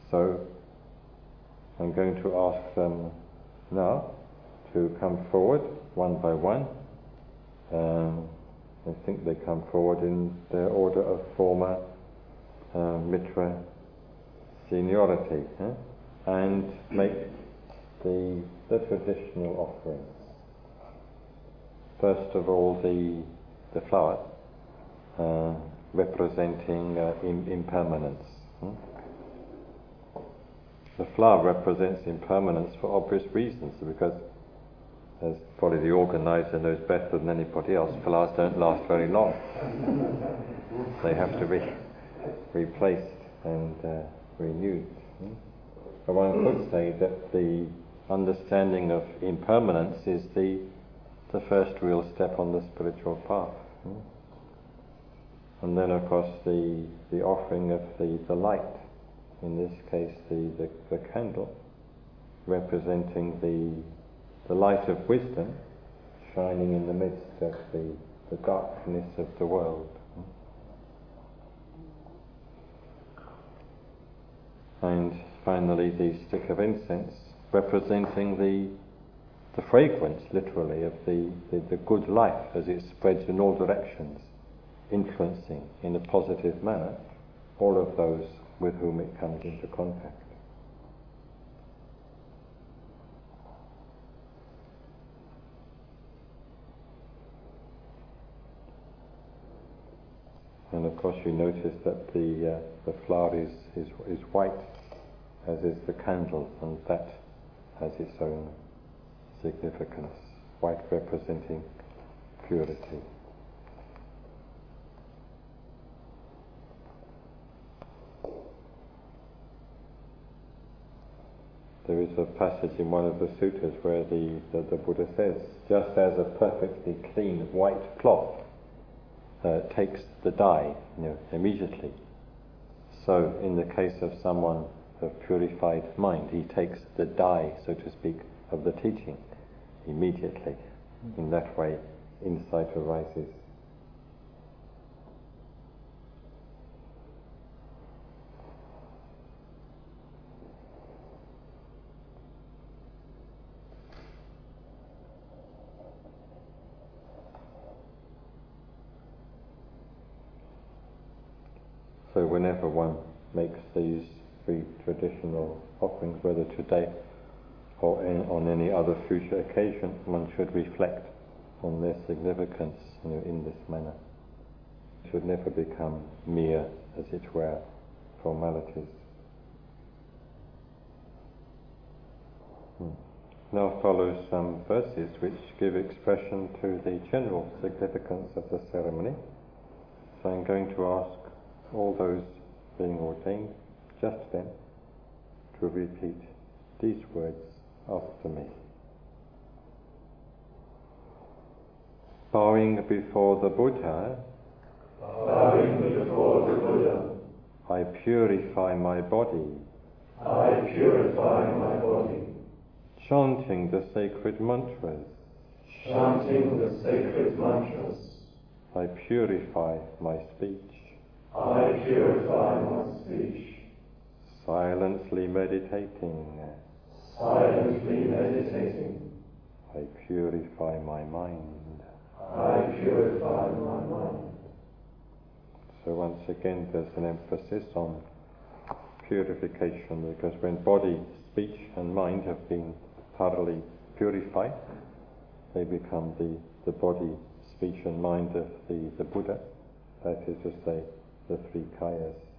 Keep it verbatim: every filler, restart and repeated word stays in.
So I'm going to ask them now to come forward one by one. Um, I think they come forward in their order of former uh, Mitra seniority, huh? And make the, the traditional offerings. First of all, the, the flower, uh, representing uh, im- impermanence. Hmm? The flower represents impermanence for obvious reasons, because, as probably the organizer knows better than anybody else, flowers don't last very long. They have to be replaced and uh, renewed. Hmm? But one could say that the understanding of impermanence is the the first real step on the spiritual path. Hmm? And then, of course, the the offering of the, the light, in this case the, the, the candle, representing the the light of wisdom shining in the midst of the, the darkness of the world. And finally the stick of incense, representing the the fragrance, literally, of the, the, the good life as it spreads in all directions, influencing in a positive manner all of those with whom it comes into contact. And of course you notice that the uh, the flower is, is is white, as is the candle, and that has its own significance. White representing purity. There is a passage in one of the sutras where the, the, the Buddha says, just as a perfectly clean white cloth uh, takes the dye, you know, immediately, so in the case of someone of purified mind, he takes the dye, so to speak, of the teaching immediately. In that way, insight arises. So whenever one makes these three traditional offerings, whether today or in, on any other future occasion, one should reflect on their significance, you know, in this manner. It should never become mere, as it were, formalities. Hmm. Now follow some verses which give expression to the general significance of the ceremony. So I'm going to ask all those being ordained just then to repeat these words after me. Bowing before the Buddha, bowing before the Buddha, I purify my body, I purify my body, chanting the sacred mantras, chanting the sacred mantras, I purify my speech, I purify my speech, silently meditating, silently meditating, I purify my mind. I purify my mind. So once again there's an emphasis on purification, because when body, speech and mind have been thoroughly purified, they become the, the body, speech and mind of the, the Buddha, that is to say, the three kayas.